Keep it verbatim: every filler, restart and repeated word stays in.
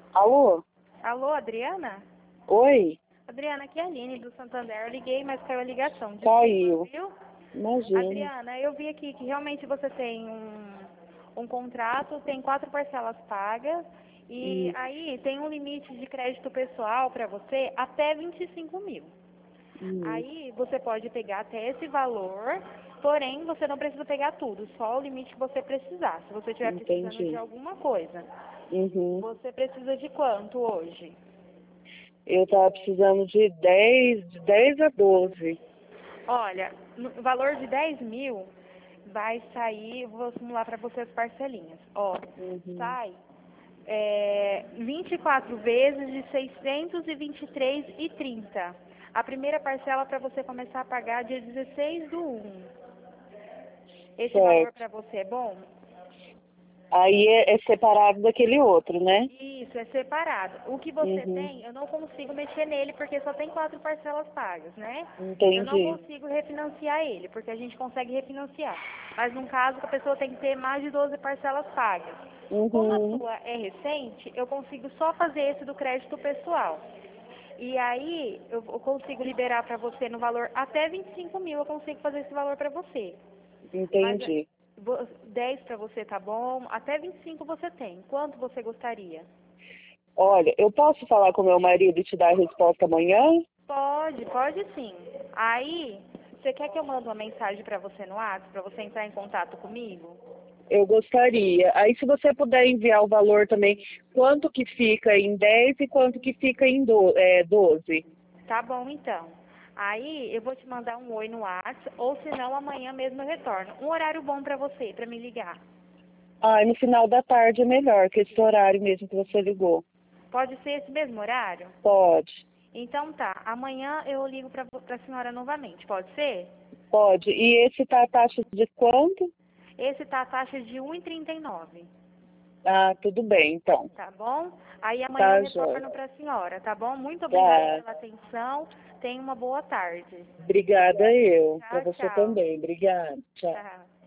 Alô? Alô, Adriana? Oi? Adriana, aqui é a Aline do Santander. Eu liguei, mas caiu a ligação. Desculpa, Caiu. viu? Imagina. Adriana, eu vi aqui que realmente você tem um, um contrato, tem quatro parcelas pagas e Isso. aí tem um limite de crédito pessoal para você até vinte e cinco mil. Isso. Aí você pode pegar até esse valor, porém você não precisa pegar tudo, só o limite que você precisar. Se você estiver precisando de Entendi. alguma coisa. Uhum. Você precisa de quanto hoje? Eu tava precisando de dez, de dez a doze. Olha, no valor de dez mil vai sair, vou simular para você as parcelinhas. Ó, Uhum. sai é, vinte e quatro vezes de seiscentos e vinte e três e trinta. A primeira parcela para você começar a pagar dia dezesseis do um. Esse valor Certo. para você é bom? Aí é, é separado daquele outro, né? Isso, é separado. O que você Uhum. tem, eu não consigo mexer nele porque só tem quatro parcelas pagas, né? Eu não Entendi. consigo refinanciar ele, porque a gente consegue refinanciar. Mas num caso que a pessoa tem que ter mais de doze parcelas pagas. Como a Uhum. sua é recente, eu consigo só fazer esse do crédito pessoal. E aí eu eu consigo liberar para você no valor até vinte e cinco mil, eu consigo fazer esse valor para você. Mas é, Entendi. vo- dez para você tá bom, até vinte e cinco você tem. Quanto você gostaria? Olha, eu posso falar com meu marido e te dar a resposta amanhã? Pode, pode sim. Aí, você quer que eu mande uma mensagem para você no WhatsApp, para você entrar em contato comigo? Eu gostaria. Aí se você puder enviar o valor também, quanto que fica em dez e quanto que fica em do, é, doze. Tá bom, então. Aí, eu vou te mandar um oi no WhatsApp, ou se não, amanhã mesmo eu retorno. Um horário bom para você, para me ligar. Ah, no final da tarde é melhor, que esse horário mesmo que você ligou. Pode ser esse mesmo horário? Pode, Então tá, amanhã eu ligo para a senhora novamente, pode ser? pode. E esse tá a taxa de quanto? Esse tá a taxa de um e trinta e nove. Ah, tudo bem, então. Tá bom? Aí amanhã eu Tá, Jóia. retorno para a senhora, tá bom? Muito obrigada Tá. pela atenção. Tenha uma boa tarde. Obrigada eu. Pra Tchau, você tchau. também. Obrigada. Tchau. Tchau.